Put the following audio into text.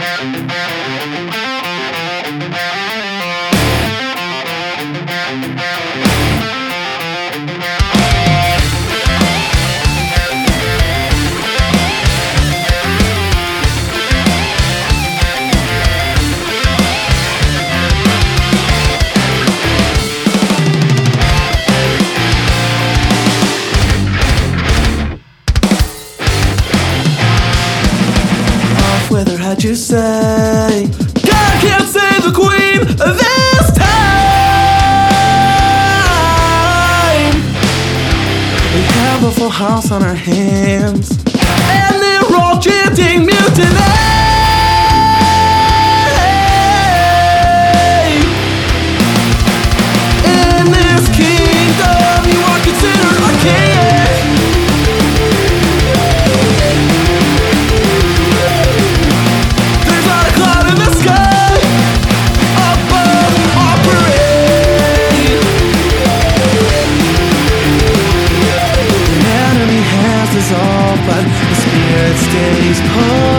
Whether had you say God can't save the queen this time? We have a full house on our hands, and they're all chanting mutiny. In this kingdom, you are considered a king. But the spirit stays put.